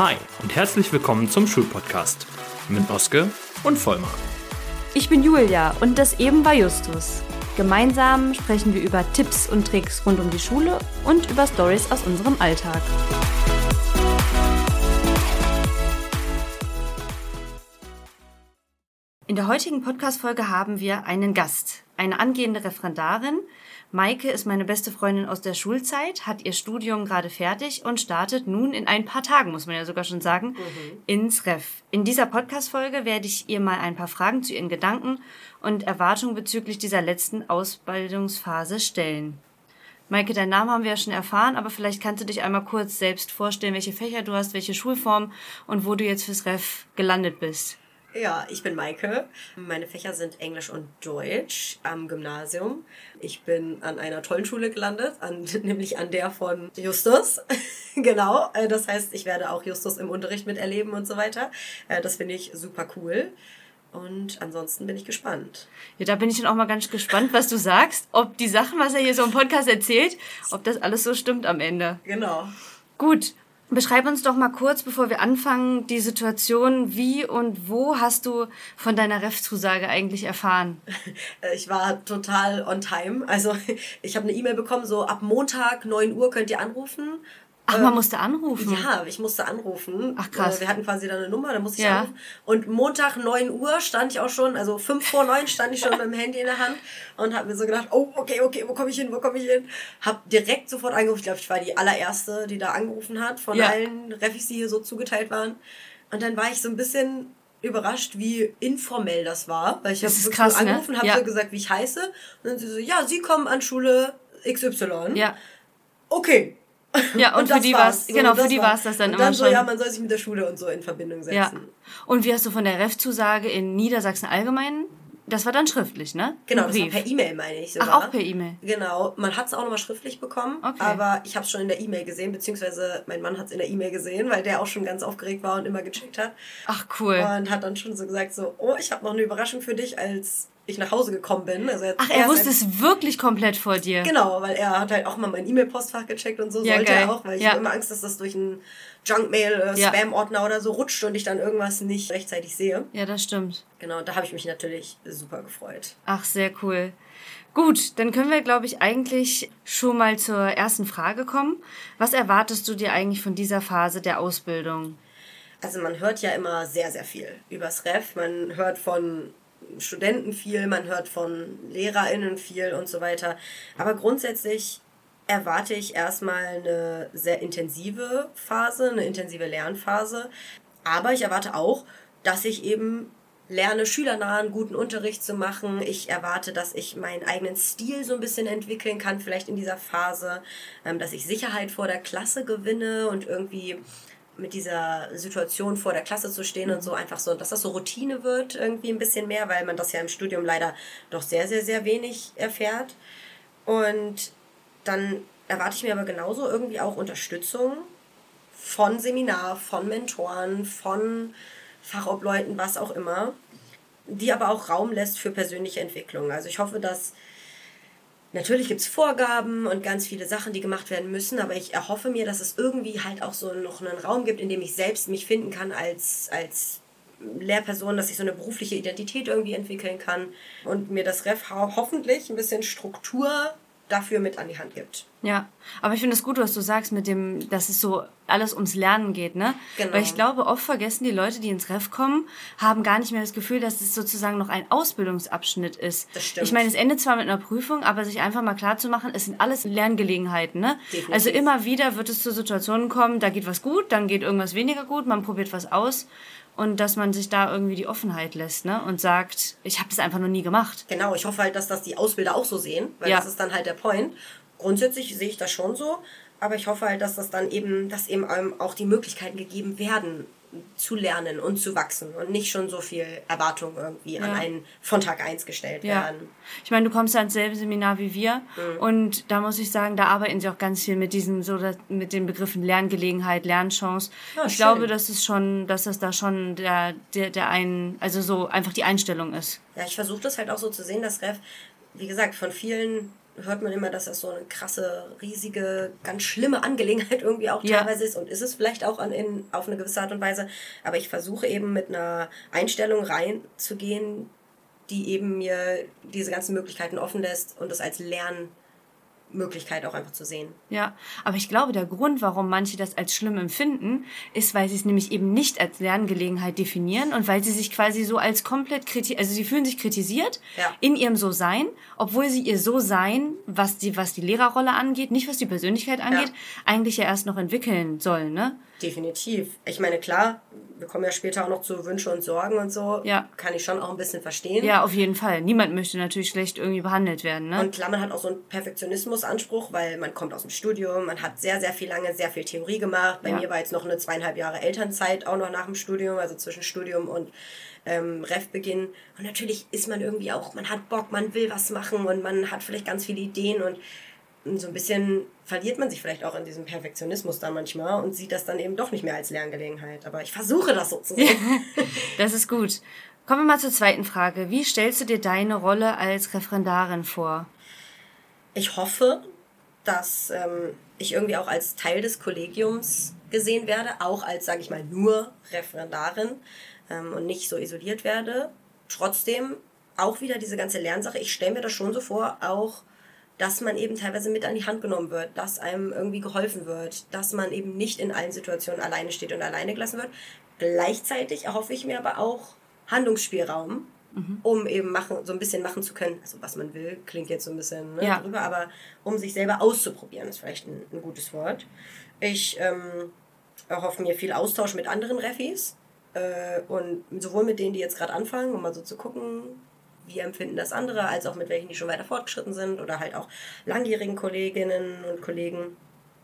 Hi und herzlich willkommen zum Schulpodcast mit Oske und Vollmar. Ich bin Julia und das eben war Justus. Gemeinsam sprechen wir über Tipps und Tricks rund um die Schule und über Storys aus unserem Alltag. In der heutigen Podcast-Folge haben wir einen Gast, eine angehende Referendarin. Maike ist meine beste Freundin aus der Schulzeit, hat ihr Studium gerade fertig und startet nun in ein paar Tagen, muss man ja sogar schon sagen, ins Ref. In dieser Podcast-Folge werde ich ihr mal ein paar Fragen zu ihren Gedanken und Erwartungen bezüglich dieser letzten Ausbildungsphase stellen. Maike, deinen Namen haben wir ja schon erfahren, aber vielleicht kannst du dich einmal kurz selbst vorstellen, welche Fächer du hast, welche Schulform und wo du jetzt fürs Ref gelandet bist. Ja, ich bin Maike. Meine Fächer sind Englisch und Deutsch am Gymnasium. Ich bin an einer tollen Schule gelandet, nämlich an der von Justus. Genau, das heißt, ich werde auch Justus im Unterricht miterleben und so weiter. Das finde ich super cool. Und ansonsten bin ich gespannt. Ja, da bin ich dann auch mal ganz gespannt, was du sagst. Ob die Sachen, was er hier so im Podcast erzählt, ob das alles so stimmt am Ende. Genau. Gut. Beschreib uns doch mal kurz, bevor wir anfangen, die Situation, wie und wo hast du von deiner Ref-Zusage eigentlich erfahren? Ich war total on time. Also ich habe eine E-Mail bekommen, so ab Montag 9 Uhr könnt ihr anrufen. Ach, man musste anrufen? Ja, ich musste anrufen. Ach, krass. Wir hatten quasi dann eine Nummer, da musste ich anrufen. Und Montag 9 Uhr stand ich auch schon, also 5 vor 9 stand ich schon mit dem Handy in der Hand und habe mir so gedacht, oh, okay, wo komme ich hin? Hab direkt sofort angerufen. Ich glaube, ich war die allererste, die da angerufen hat, von allen Refis, die hier so zugeteilt waren. Und dann war ich so ein bisschen überrascht, wie informell das war. Weil ich habe krass, angerufen, habe so gesagt, wie ich heiße. Und dann sie so, ja, Sie kommen an Schule XY. Ja. Okay. Ja, und für die war's, genau, für die war's das dann immer dann schon. so, ja, man soll sich mit der Schule und so in Verbindung setzen. Ja. Und wie hast du von der Ref-Zusage in Niedersachsen allgemein? Das war dann schriftlich, ne? Genau, das war per E-Mail, meine ich sogar. Ach, auch per E-Mail? Genau, man hat es auch nochmal schriftlich bekommen, aber ich habe es schon in der E-Mail gesehen, beziehungsweise mein Mann hat es in der E-Mail gesehen, weil der auch schon ganz aufgeregt war und immer gecheckt hat. Ach, cool. Und hat dann schon so gesagt, so, oh, ich habe noch eine Überraschung für dich, als ich nach Hause gekommen bin. Also er wusste es wirklich komplett vor dir? Genau, weil er hat halt auch mal mein E-Mail-Postfach gecheckt und so, sollte er auch, weil ich habe immer Angst, dass das durch einen Junk-Mail, Spam-Ordner oder so rutscht und ich dann irgendwas nicht rechtzeitig sehe. Ja, das stimmt. Genau, da habe ich mich natürlich super gefreut. Ach, sehr cool. Gut, dann können wir, glaube ich, eigentlich schon mal zur ersten Frage kommen. Was erwartest du dir eigentlich von dieser Phase der Ausbildung? Also man hört ja immer sehr, sehr viel übers Ref. Man hört von Studenten viel, man hört von LehrerInnen viel und so weiter. Aber grundsätzlich erwarte ich erstmal eine sehr intensive Phase, eine intensive Lernphase. Aber ich erwarte auch, dass ich eben lerne, schülernahen, guten Unterricht zu machen. Ich erwarte, dass ich meinen eigenen Stil so ein bisschen entwickeln kann, vielleicht in dieser Phase, dass ich Sicherheit vor der Klasse gewinne und irgendwie mit dieser Situation vor der Klasse zu stehen und so einfach so, dass das so Routine wird irgendwie ein bisschen mehr, weil man das ja im Studium leider doch sehr, sehr, sehr wenig erfährt. Und dann erwarte ich mir aber genauso irgendwie auch Unterstützung von Seminar, von Mentoren, von Fachobleuten, was auch immer, die aber auch Raum lässt für persönliche Entwicklung. Also ich hoffe, dass natürlich gibt es Vorgaben und ganz viele Sachen, die gemacht werden müssen, aber ich erhoffe mir, dass es irgendwie halt auch so noch einen Raum gibt, in dem ich selbst mich finden kann als Lehrperson, dass ich so eine berufliche Identität irgendwie entwickeln kann und mir das Ref hoffentlich ein bisschen Struktur dafür mit an die Hand gibt. Ja, aber ich finde es gut, was du sagst mit dem, dass es so alles ums Lernen geht, ne? Genau. Weil ich glaube, oft vergessen die Leute, die ins Ref kommen, haben gar nicht mehr das Gefühl, dass es sozusagen noch ein Ausbildungsabschnitt ist. Das stimmt. Ich meine, es endet zwar mit einer Prüfung, aber sich einfach mal klar zu machen, es sind alles Lerngelegenheiten, ne? Definitiv. Also immer wieder wird es zu Situationen kommen, da geht was gut, dann geht irgendwas weniger gut, man probiert was aus. Und dass man sich da irgendwie die Offenheit lässt, ne? Und sagt, ich habe das einfach noch nie gemacht. Genau, ich hoffe halt, dass das die Ausbilder auch so sehen, weil das ist dann halt der Point. Grundsätzlich sehe ich das schon so, aber ich hoffe halt, dass das dann eben, dass eben auch die Möglichkeiten gegeben werden, zu lernen und zu wachsen und nicht schon so viel Erwartung irgendwie an einen von Tag 1 gestellt werden. Ich meine, du kommst ja ins selbe Seminar wie wir und da muss ich sagen, da arbeiten sie auch ganz viel mit diesen, so mit den Begriffen Lerngelegenheit, Lernchance. Ja, ich glaube, dass das da schon also so einfach die Einstellung ist. Ja, ich versuche das halt auch so zu sehen, dass Ref, wie gesagt, von vielen hört man immer, dass das so eine krasse, riesige, ganz schlimme Angelegenheit irgendwie auch teilweise ist. Und ist es vielleicht auch auf eine gewisse Art und Weise. Aber ich versuche eben mit einer Einstellung reinzugehen, die eben mir diese ganzen Möglichkeiten offen lässt und das als Lernmöglichkeit auch einfach zu sehen. Ja, aber ich glaube, der Grund, warum manche das als schlimm empfinden, ist, weil sie es nämlich eben nicht als Lerngelegenheit definieren und weil sie sich quasi so als komplett also sie fühlen sich kritisiert in ihrem So-Sein, obwohl sie ihr So-Sein, was die Lehrerrolle angeht, nicht was die Persönlichkeit angeht, eigentlich ja erst noch entwickeln sollen, ne? Definitiv. Ich meine, klar, wir kommen ja später auch noch zu Wünsche und Sorgen und so. Ja. Kann ich schon auch ein bisschen verstehen. Ja, auf jeden Fall. Niemand möchte natürlich schlecht irgendwie behandelt werden, ne? Und klar, man hat auch so einen Perfektionismusanspruch, weil man kommt aus dem Studium, man hat sehr, sehr viel lange, sehr viel Theorie gemacht. Bei mir war jetzt noch eine 2,5 Jahre Elternzeit auch noch nach dem Studium, also zwischen Studium und Refbeginn. Und natürlich ist man irgendwie auch, man hat Bock, man will was machen und man hat vielleicht ganz viele Ideen und so ein bisschen verliert man sich vielleicht auch in diesem Perfektionismus da manchmal und sieht das dann eben doch nicht mehr als Lerngelegenheit. Aber ich versuche das so zu sehen. Das ist gut. Kommen wir mal zur zweiten Frage. Wie stellst du dir deine Rolle als Referendarin vor? Ich hoffe, dass ich irgendwie auch als Teil des Kollegiums gesehen werde, auch als, sage ich mal, nur Referendarin und nicht so isoliert werde. Trotzdem auch wieder diese ganze Lernsache. Ich stelle mir das schon so vor, auch dass man eben teilweise mit an die Hand genommen wird, dass einem irgendwie geholfen wird, dass man eben nicht in allen Situationen alleine steht und alleine gelassen wird. Gleichzeitig erhoffe ich mir aber auch Handlungsspielraum, um eben so ein bisschen machen zu können. Also was man will, klingt jetzt so ein bisschen drüber, aber um sich selber auszuprobieren, ist vielleicht ein gutes Wort. Ich erhoffe mir viel Austausch mit anderen Refis und sowohl mit denen, die jetzt gerade anfangen, um mal so zu gucken, wie empfinden das andere, als auch mit welchen, die schon weiter fortgeschritten sind oder halt auch langjährigen Kolleginnen und Kollegen.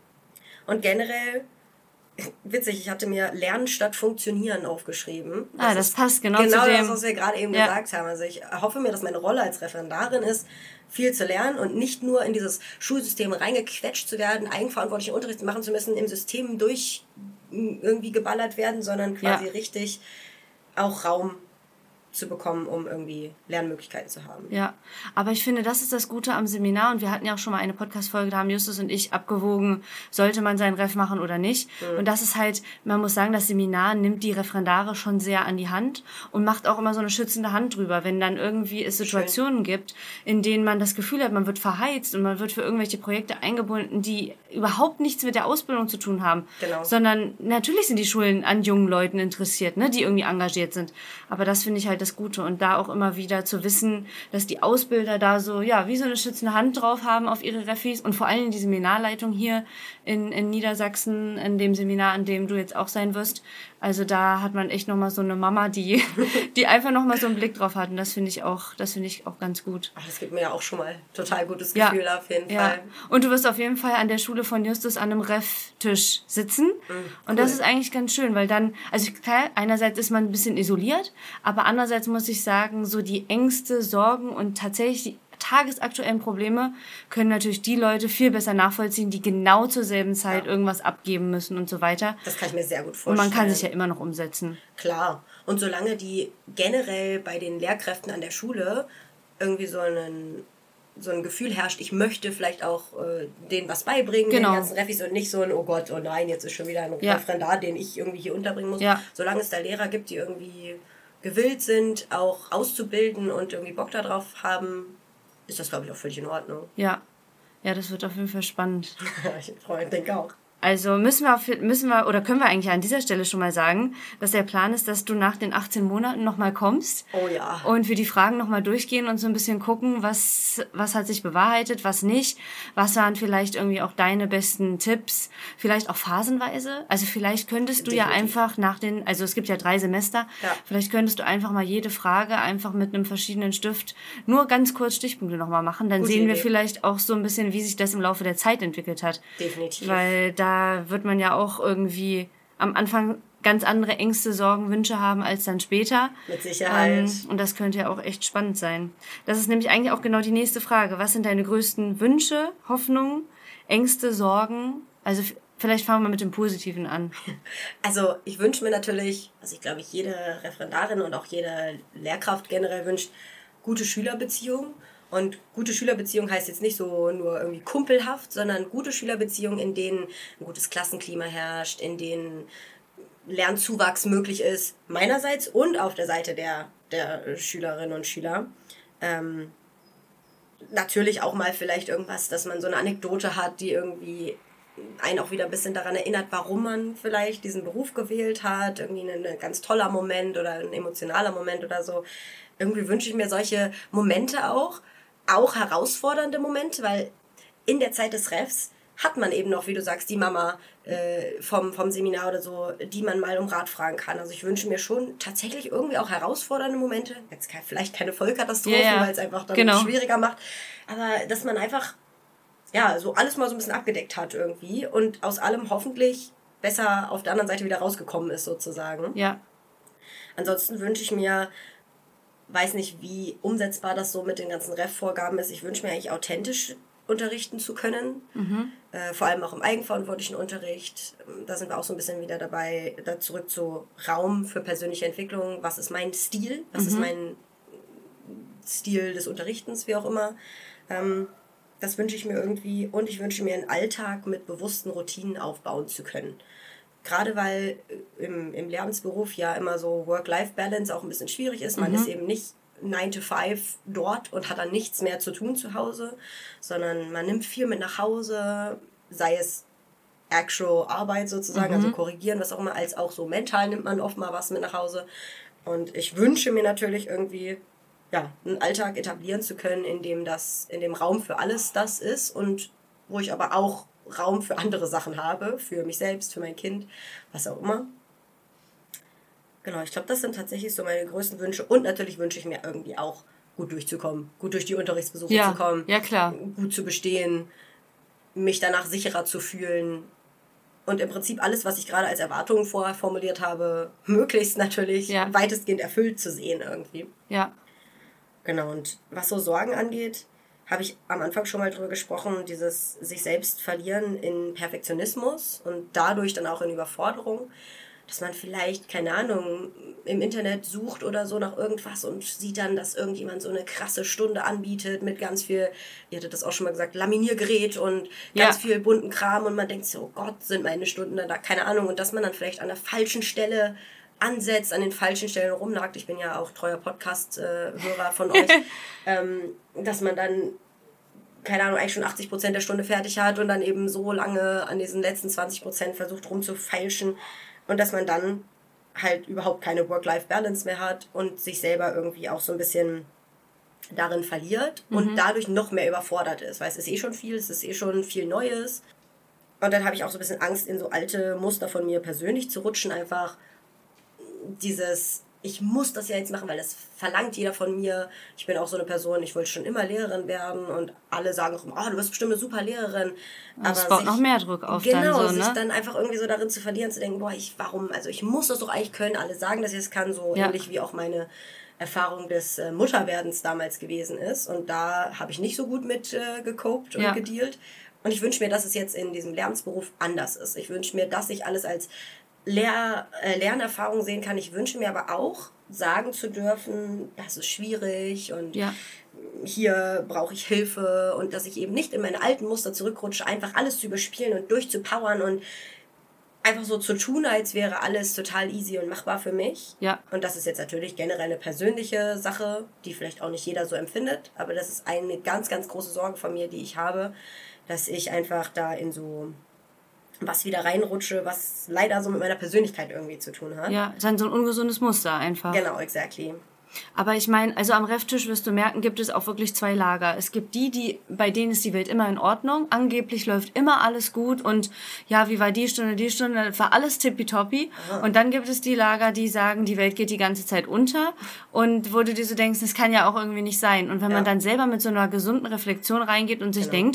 Und generell, witzig, ich hatte mir Lernen statt Funktionieren aufgeschrieben. Das passt genau zu dem. Genau das, was wir gerade eben gesagt haben. Also ich hoffe mir, dass meine Rolle als Referendarin ist, viel zu lernen und nicht nur in dieses Schulsystem reingequetscht zu werden, eigenverantwortlichen Unterricht machen zu müssen, im System durch irgendwie geballert werden, sondern quasi richtig auch Raum zu bekommen, um irgendwie Lernmöglichkeiten zu haben. Ja, aber ich finde, das ist das Gute am Seminar und wir hatten ja auch schon mal eine Podcast-Folge, da haben Justus und ich abgewogen, sollte man seinen Ref machen oder nicht. Und das ist halt, man muss sagen, das Seminar nimmt die Referendare schon sehr an die Hand und macht auch immer so eine schützende Hand drüber, wenn dann irgendwie es Situationen gibt, in denen man das Gefühl hat, man wird verheizt und man wird für irgendwelche Projekte eingebunden, die überhaupt nichts mit der Ausbildung zu tun haben, sondern natürlich sind die Schulen an jungen Leuten interessiert, ne, die irgendwie engagiert sind. Aber das finde ich halt das Gute und da auch immer wieder zu wissen, dass die Ausbilder da so, wie so eine schützende Hand drauf haben auf ihre Refis und vor allem die Seminarleitung hier in Niedersachsen, in dem Seminar, an dem du jetzt auch sein wirst. Also da hat man echt nochmal so eine Mama, die einfach nochmal so einen Blick drauf hat und das finde ich auch ganz gut. Ach, das gibt mir ja auch schon mal total gutes Gefühl auf jeden Fall. Und du wirst auf jeden Fall an der Schule von Justus an einem Ref-Tisch sitzen und das ist eigentlich ganz schön, weil dann, also klar, einerseits ist man ein bisschen isoliert, aber andererseits muss ich sagen, so die Ängste, Sorgen und tatsächlich die tagesaktuellen Probleme können natürlich die Leute viel besser nachvollziehen, die genau zur selben Zeit irgendwas abgeben müssen und so weiter. Das kann ich mir sehr gut vorstellen. Und man kann sich ja immer noch umsetzen. Klar. Und solange die generell bei den Lehrkräften an der Schule irgendwie so ein Gefühl herrscht, ich möchte vielleicht auch denen was beibringen, den ganzen Refis und nicht so ein, oh Gott, oh nein, jetzt ist schon wieder ein Referendar, den ich irgendwie hier unterbringen muss. Ja. Solange es da Lehrer gibt, die irgendwie gewillt sind, auch auszubilden und irgendwie Bock darauf haben, ist das, glaube ich, auch völlig in Ordnung. Ja, das wird auf jeden Fall spannend. Ich denke auch. Also müssen wir oder können wir eigentlich an dieser Stelle schon mal sagen, dass der Plan ist, dass du nach den 18 Monaten nochmal kommst. Oh ja. Und wir die Fragen nochmal durchgehen und so ein bisschen gucken, was hat sich bewahrheitet, was nicht. Was waren vielleicht irgendwie auch deine besten Tipps, vielleicht auch phasenweise. Also vielleicht könntest du ja einfach also es gibt ja 3 Semester, vielleicht könntest du einfach mal jede Frage einfach mit einem verschiedenen Stift nur ganz kurz Stichpunkte nochmal machen. Dann sehen wir vielleicht auch so ein bisschen, wie sich das im Laufe der Zeit entwickelt hat. Definitiv. Weil da wird man ja auch irgendwie am Anfang ganz andere Ängste, Sorgen, Wünsche haben als dann später. Mit Sicherheit. Und das könnte ja auch echt spannend sein. Das ist nämlich eigentlich auch genau die nächste Frage. Was sind deine größten Wünsche, Hoffnungen, Ängste, Sorgen? Also vielleicht fangen wir mit dem Positiven an. Also ich wünsche mir natürlich, also ich glaube, jede Referendarin und auch jede Lehrkraft generell wünscht, gute Schülerbeziehungen Und gute Schülerbeziehung heißt jetzt nicht so nur irgendwie kumpelhaft, sondern gute Schülerbeziehungen, in denen ein gutes Klassenklima herrscht, in denen Lernzuwachs möglich ist, meinerseits und auf der Seite der Schülerinnen und Schüler. Natürlich auch mal vielleicht irgendwas, dass man so eine Anekdote hat, die irgendwie einen auch wieder ein bisschen daran erinnert, warum man vielleicht diesen Beruf gewählt hat. Irgendwie ein ganz toller Moment oder ein emotionaler Moment oder so. Irgendwie wünsche ich mir solche Momente auch herausfordernde Momente, weil in der Zeit des Refs hat man eben noch, wie du sagst, die Mama vom Seminar oder so, die man mal um Rat fragen kann. Also ich wünsche mir schon tatsächlich irgendwie auch herausfordernde Momente. Jetzt vielleicht keine Vollkatastrophen, weil es einfach dann schwieriger macht. Aber dass man einfach so alles mal so ein bisschen abgedeckt hat irgendwie und aus allem hoffentlich besser auf der anderen Seite wieder rausgekommen ist sozusagen. Ja. Ansonsten wünsche ich mir, weiß nicht, wie umsetzbar das so mit den ganzen Ref-Vorgaben ist. Ich wünsche mir eigentlich authentisch unterrichten zu können. Vor allem auch im eigenverantwortlichen Unterricht. Da sind wir auch so ein bisschen wieder dabei, da zurück zu Raum für persönliche Entwicklung. Was ist mein Stil? Was ist mein Stil des Unterrichtens, wie auch immer. Das wünsche ich mir irgendwie. Und ich wünsche mir einen Alltag mit bewussten Routinen aufbauen zu können. Gerade weil im Lehramtsberuf ja immer so Work-Life-Balance auch ein bisschen schwierig ist. Man ist eben nicht 9 to 5 dort und hat dann nichts mehr zu tun zu Hause, sondern man nimmt viel mit nach Hause, sei es actual Arbeit sozusagen, also korrigieren, was auch immer, als auch so mental nimmt man oft mal was mit nach Hause. Und ich wünsche mir natürlich irgendwie, einen Alltag etablieren zu können, in dem Raum für alles das ist und wo ich aber auch Raum für andere Sachen habe, für mich selbst, für mein Kind, was auch immer. Genau, ich glaube, das sind tatsächlich so meine größten Wünsche. Und natürlich wünsche ich mir irgendwie auch, gut durchzukommen, gut durch die Unterrichtsbesuche zu kommen, gut zu bestehen, mich danach sicherer zu fühlen und im Prinzip alles, was ich gerade als Erwartungen vorher formuliert habe, möglichst natürlich weitestgehend erfüllt zu sehen irgendwie. Ja. Genau, und was so Sorgen angeht, habe ich am Anfang schon mal drüber gesprochen, dieses sich selbst verlieren in Perfektionismus und dadurch dann auch in Überforderung. Dass man vielleicht, keine Ahnung, im Internet sucht oder so nach irgendwas und sieht dann, dass irgendjemand so eine krasse Stunde anbietet mit ganz viel, ihr hattet das auch schon mal gesagt, Laminiergerät und ganz viel bunten Kram und man denkt so, oh Gott, sind meine Stunden dann da, keine Ahnung. Und dass man dann vielleicht an der falschen Stelle ansetzt, an den falschen Stellen rumnagt. Ich bin ja auch treuer Podcast-Hörer von euch. Dass man dann, keine Ahnung, eigentlich schon 80% der Stunde fertig hat und dann eben so lange an diesen letzten 20% versucht rumzufeilschen. Und dass man dann halt überhaupt keine Work-Life-Balance mehr hat und sich selber irgendwie auch so ein bisschen darin verliert und dadurch noch mehr überfordert ist. Weil es ist schon viel, es ist schon viel Neues. Und dann habe ich auch so ein bisschen Angst, in so alte Muster von mir persönlich zu rutschen. Einfach dieses, ich muss das ja jetzt machen, weil das verlangt jeder von mir. Ich bin auch so eine Person, ich wollte schon immer Lehrerin werden und alle sagen auch immer, du wirst bestimmt eine super Lehrerin. Aber es baut noch mehr Druck auf. Genau, dann so, sich dann einfach irgendwie so darin zu verlieren, zu denken, ich muss das doch eigentlich können. Alle sagen, dass ich es kann, so ähnlich wie auch meine Erfahrung des Mutterwerdens damals gewesen ist. Und da habe ich nicht so gut mit gecopt und gedealt. Und ich wünsche mir, dass es jetzt in diesem Lehramtsberuf anders ist. Ich wünsche mir, dass ich alles als Lernerfahrung sehen kann. Ich wünsche mir aber auch, sagen zu dürfen, das ist schwierig und hier brauche ich Hilfe und dass ich eben nicht in meine alten Muster zurückrutsche, einfach alles zu überspielen und durchzupowern und einfach so zu tun, als wäre alles total easy und machbar für mich. Ja. Und das ist jetzt natürlich generell eine persönliche Sache, die vielleicht auch nicht jeder so empfindet, aber das ist eine ganz, ganz große Sorge von mir, die ich habe, dass ich einfach da in so was wieder reinrutsche, was leider so mit meiner Persönlichkeit irgendwie zu tun hat. Ja, dann so ein ungesundes Muster einfach. Genau, exactly. Aber ich meine, also am Reftisch wirst du merken, gibt es auch wirklich zwei Lager. Es gibt bei denen ist die Welt immer in Ordnung. Angeblich läuft immer alles gut und wie war die Stunde, war alles tippitoppi. Aha. Und dann gibt es die Lager, die sagen, die Welt geht die ganze Zeit unter und wo du dir so denkst, das kann ja auch irgendwie nicht sein. Und wenn man dann selber mit so einer gesunden Reflexion reingeht und sich denkt,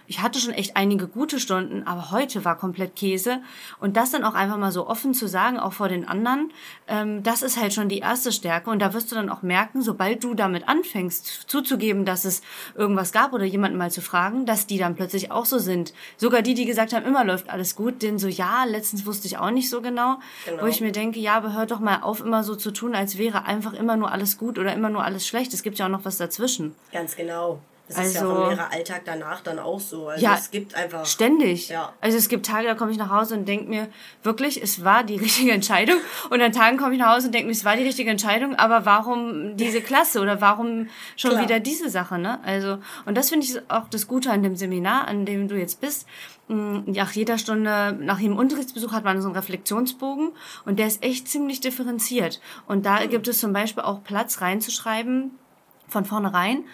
ich hatte schon echt einige gute Stunden, aber heute war komplett Käse. Und das dann auch einfach mal so offen zu sagen, auch vor den anderen, das ist halt schon die erste Stärke. Und da wirst du dann auch merken, sobald du damit anfängst, zuzugeben, dass es irgendwas gab oder jemanden mal zu fragen, dass die dann plötzlich auch so sind. Sogar die gesagt haben, immer läuft alles gut, denen so, ja, letztens wusste ich auch nicht so genau. Wo ich mir denke, ja, aber hört doch mal auf, immer so zu tun, als wäre einfach immer nur alles gut oder immer nur alles schlecht. Es gibt ja auch noch was dazwischen. Ganz genau. Das ist ja auch im Lehreralltag danach dann auch so. Also ja, es gibt einfach... Ständig. Ja. Also es gibt Tage, da komme ich nach Hause und denke mir, wirklich, es war die richtige Entscheidung. Und an Tagen komme ich nach Hause und denke mir, es war die richtige Entscheidung, aber warum diese Klasse oder warum schon wieder diese Sache, ne? Also, und das finde ich auch das Gute an dem Seminar, an dem du jetzt bist. Nach jeder Stunde, nach jedem Unterrichtsbesuch hat man so einen Reflexionsbogen und der ist echt ziemlich differenziert. Und da gibt es zum Beispiel auch Platz reinzuschreiben, von vornherein,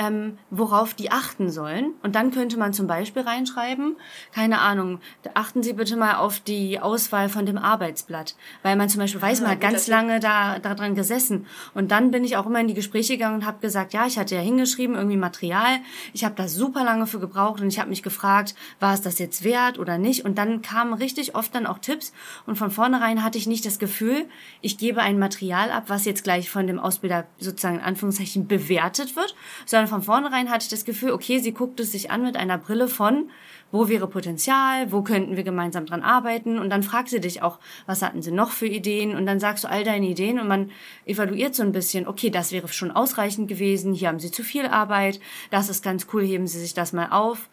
worauf die achten sollen. Und dann könnte man zum Beispiel reinschreiben, keine Ahnung, achten Sie bitte mal auf die Auswahl von dem Arbeitsblatt. Weil man zum Beispiel weiß, man hat ganz lange daran gesessen. Und dann bin ich auch immer in die Gespräche gegangen und habe gesagt, ja, ich hatte ja hingeschrieben, irgendwie Material. Ich habe da super lange für gebraucht und ich habe mich gefragt, war es das jetzt wert oder nicht? Und dann kamen richtig oft dann auch Tipps. Und von vornherein hatte ich nicht das Gefühl, ich gebe ein Material ab, was jetzt gleich von dem Ausbilder sozusagen in Anführungszeichen bewertet wird, sondern von vornherein hatte ich das Gefühl, okay, sie guckt es sich an mit einer Brille von, wo wäre Potenzial, wo könnten wir gemeinsam dran arbeiten und dann fragt sie dich auch, was hatten sie noch für Ideen und dann sagst du all deine Ideen und man evaluiert so ein bisschen, okay, das wäre schon ausreichend gewesen, hier haben sie zu viel Arbeit, das ist ganz cool, heben sie sich das mal auf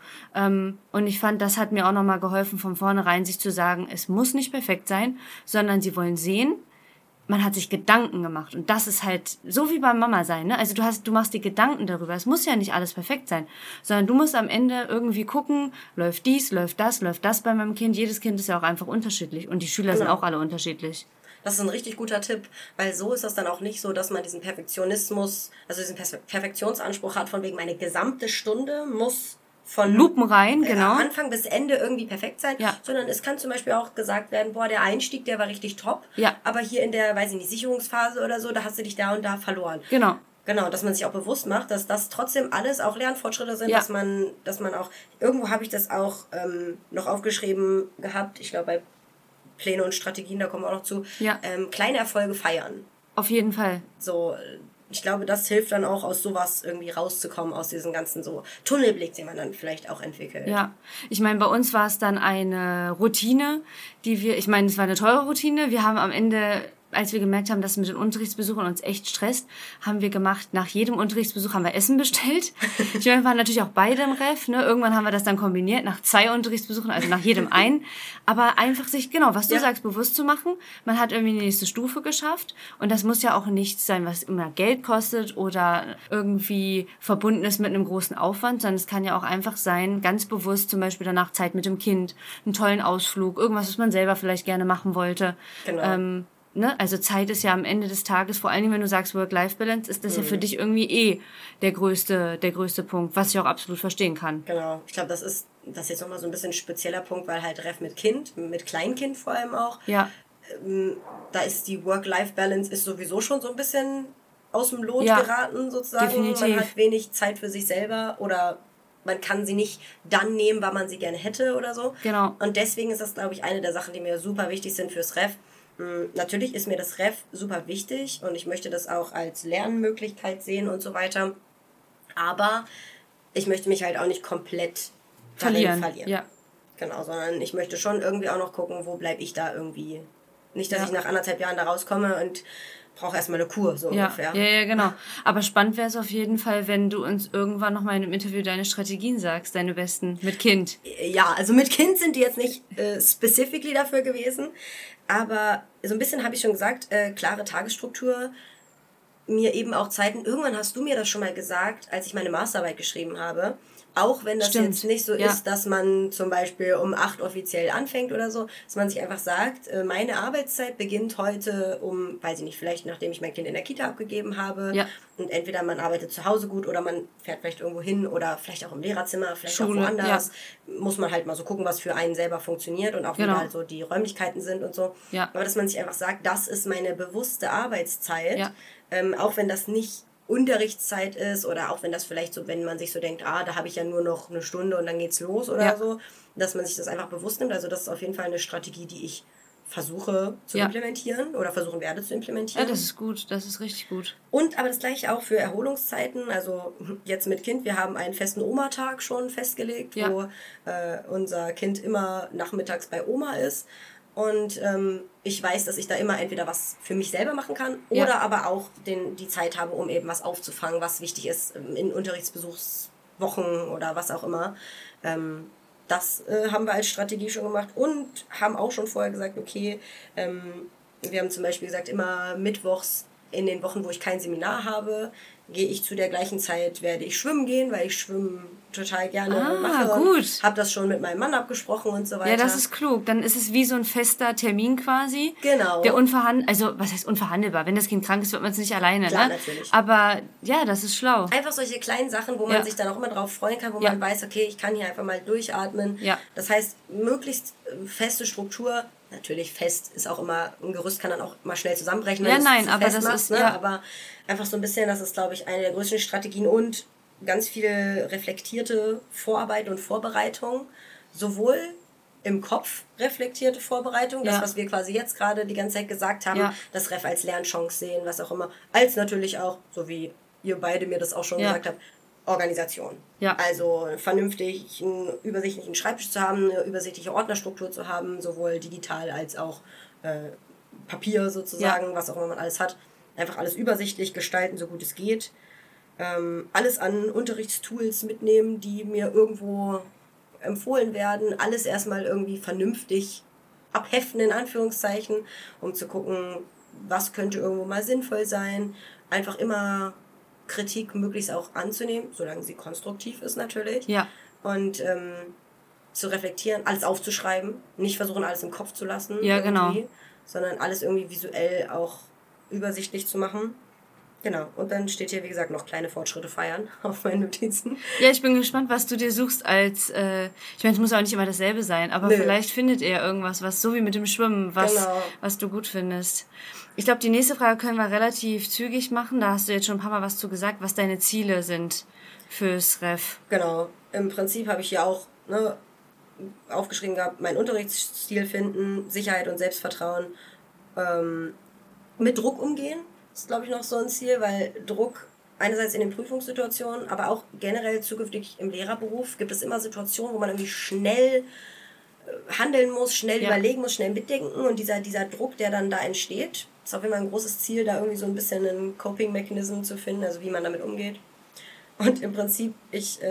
und ich fand, das hat mir auch nochmal geholfen, von vornherein sich zu sagen, es muss nicht perfekt sein, sondern sie wollen sehen, man hat sich Gedanken gemacht und das ist halt so wie beim Mama sein, ne? Also du machst dir Gedanken darüber. Es muss ja nicht alles perfekt sein, sondern du musst am Ende irgendwie gucken, läuft dies, läuft das bei meinem Kind. Jedes Kind ist ja auch einfach unterschiedlich und die Schüler sind auch alle unterschiedlich. Das ist ein richtig guter Tipp, weil so ist das dann auch nicht so, dass man diesen Perfektionismus, also diesen Perfektionsanspruch hat, von wegen meine gesamte Stunde muss von Lupen rein, genau. Anfang bis Ende irgendwie perfekt sein, ja. Sondern es kann zum Beispiel auch gesagt werden, boah, der Einstieg, der war richtig top, ja. Aber hier in der, weiß ich nicht, Sicherungsphase oder so, da hast du dich da und da verloren. Genau, dass man sich auch bewusst macht, dass das trotzdem alles auch Lernfortschritte sind, dass man auch, irgendwo habe ich das auch noch aufgeschrieben gehabt, ich glaube bei Pläne und Strategien, da kommen wir auch noch zu, kleine Erfolge feiern. Auf jeden Fall. So, ich glaube, das hilft dann auch, aus sowas irgendwie rauszukommen, aus diesem ganzen so Tunnelblick, den man dann vielleicht auch entwickelt. Ja, ich meine, bei uns war es dann eine Routine, es war eine teure Routine. Wir haben am Ende, als wir gemerkt haben, dass es mit den Unterrichtsbesuchen uns echt stresst, haben wir gemacht, nach jedem Unterrichtsbesuch haben wir Essen bestellt. Ich meine, wir waren natürlich auch beide im Ref, ne? Irgendwann haben wir das dann kombiniert, nach 2 Unterrichtsbesuchen, also nach jedem einen. Aber einfach sich, genau, was du sagst, bewusst zu machen. Man hat irgendwie die nächste Stufe geschafft. Und das muss ja auch nichts sein, was immer Geld kostet oder irgendwie verbunden ist mit einem großen Aufwand, sondern es kann ja auch einfach sein, ganz bewusst zum Beispiel danach Zeit mit dem Kind, einen tollen Ausflug, irgendwas, was man selber vielleicht gerne machen wollte. Genau. Also Zeit ist ja am Ende des Tages, vor allem wenn du sagst Work-Life-Balance, ist das ja für dich irgendwie der größte Punkt, was ich auch absolut verstehen kann. Genau, ich glaube, das ist jetzt nochmal so ein bisschen ein spezieller Punkt, weil halt Ref mit Kind, mit Kleinkind vor allem auch, da ist die Work-Life-Balance ist sowieso schon so ein bisschen aus dem Lot geraten sozusagen. Definitiv. Man hat wenig Zeit für sich selber oder man kann sie nicht dann nehmen, weil man sie gerne hätte oder so. Genau. Und deswegen ist das, glaube ich, eine der Sachen, die mir super wichtig sind fürs Ref. Natürlich ist mir das Ref super wichtig und ich möchte das auch als Lernmöglichkeit sehen und so weiter. Aber ich möchte mich halt auch nicht komplett verlieren. Ja. Genau, sondern ich möchte schon irgendwie auch noch gucken, wo bleibe ich da irgendwie. Nicht, dass ich nach 1,5 Jahren da rauskomme und brauche erstmal eine Kur, so ungefähr. Ja, genau. Aber spannend wäre es auf jeden Fall, wenn du uns irgendwann nochmal in einem Interview deine Strategien sagst, deine besten, mit Kind. Ja, also mit Kind sind die jetzt nicht specifically dafür gewesen, aber so ein bisschen habe ich schon gesagt, klare Tagesstruktur, mir eben auch Zeiten, irgendwann hast du mir das schon mal gesagt, als ich meine Masterarbeit geschrieben habe, auch wenn das jetzt nicht so ist, dass man zum Beispiel um 8 offiziell anfängt oder so, dass man sich einfach sagt, meine Arbeitszeit beginnt heute um, weiß ich nicht, vielleicht nachdem ich mein Kind in der Kita abgegeben habe und entweder man arbeitet zu Hause gut oder man fährt vielleicht irgendwo hin oder vielleicht auch im Lehrerzimmer, vielleicht Schule, auch woanders, muss man halt mal so gucken, was für einen selber funktioniert und auch wie halt so die Räumlichkeiten sind und so. Ja. Aber dass man sich einfach sagt, das ist meine bewusste Arbeitszeit, auch wenn das nicht Unterrichtszeit ist oder auch wenn das vielleicht so, wenn man sich so denkt, da habe ich ja nur noch eine Stunde und dann geht's los oder so, dass man sich das einfach bewusst nimmt. Also das ist auf jeden Fall eine Strategie, die ich versuche zu implementieren oder versuchen werde zu implementieren. Ja, das ist gut, das ist richtig gut. Und aber das gleiche auch für Erholungszeiten, also jetzt mit Kind, wir haben einen festen Oma-Tag schon festgelegt, wo unser Kind immer nachmittags bei Oma ist und ich weiß, dass ich da immer entweder was für mich selber machen kann oder aber auch die Zeit habe, um eben was aufzufangen, was wichtig ist in Unterrichtsbesuchswochen oder was auch immer. Das haben wir als Strategie schon gemacht und haben auch schon vorher gesagt, okay, wir haben zum Beispiel gesagt, immer mittwochs in den Wochen, wo ich kein Seminar habe, gehe ich zu der gleichen Zeit, werde ich schwimmen gehen, weil ich Schwimmen total gerne mache. Gut. Habe das schon mit meinem Mann abgesprochen und so weiter. Ja, das ist klug. Dann ist es wie so ein fester Termin quasi. Genau. Der was heißt unverhandelbar? Wenn das Kind krank ist, wird man es nicht alleine. Klar, ne? natürlich. Aber ja, das ist schlau. Einfach solche kleinen Sachen, wo man sich dann auch immer drauf freuen kann, wo man weiß, okay, ich kann hier einfach mal durchatmen. Ja. Das heißt, möglichst feste Struktur. Natürlich fest ist auch immer, ein Gerüst kann dann auch mal schnell zusammenbrechen, wenn du es zu fest machst, ne? Aber einfach so ein bisschen, das ist, glaube ich, eine der größten Strategien und ganz viel reflektierte Vorarbeit und Vorbereitung, sowohl im Kopf reflektierte Vorbereitung, das, was wir quasi jetzt gerade die ganze Zeit gesagt haben, das Ref als Lernchance sehen, was auch immer, als natürlich auch, so wie ihr beide mir das auch schon gesagt habt, Organisation. Ja. Also vernünftig einen übersichtlichen Schreibtisch zu haben, eine übersichtliche Ordnerstruktur zu haben, sowohl digital als auch Papier sozusagen, was auch immer man alles hat. Einfach alles übersichtlich gestalten, so gut es geht. Alles an Unterrichtstools mitnehmen, die mir irgendwo empfohlen werden. Alles erstmal irgendwie vernünftig abheften, in Anführungszeichen, um zu gucken, was könnte irgendwo mal sinnvoll sein. Einfach immer Kritik möglichst auch anzunehmen, solange sie konstruktiv ist natürlich. Ja. Und zu reflektieren, alles aufzuschreiben, nicht versuchen, alles im Kopf zu lassen. Ja, genau. Sondern alles irgendwie visuell auch übersichtlich zu machen. Genau. Und dann steht hier, wie gesagt, noch kleine Fortschritte feiern auf meinen Notizen. Ja, ich bin gespannt, was du dir suchst als, ich meine, es muss auch nicht immer dasselbe sein, aber vielleicht findet ihr irgendwas, was so wie mit dem Schwimmen, was du gut findest. Ich glaube, die nächste Frage können wir relativ zügig machen. Da hast du jetzt schon ein paar Mal was zu gesagt, was deine Ziele sind fürs Ref. Genau. Im Prinzip habe ich hier auch aufgeschrieben gehabt, meinen Unterrichtsstil finden, Sicherheit und Selbstvertrauen, mit Druck umgehen. Das ist, glaube ich, noch so ein Ziel, weil Druck einerseits in den Prüfungssituationen, aber auch generell zukünftig im Lehrerberuf gibt es immer Situationen, wo man irgendwie schnell handeln muss, schnell überlegen muss, schnell mitdenken und dieser Druck, der dann da entsteht, ist auf jeden Fall ein großes Ziel, da irgendwie so ein bisschen einen Coping-Mechanism zu finden, also wie man damit umgeht. Und im Prinzip, ich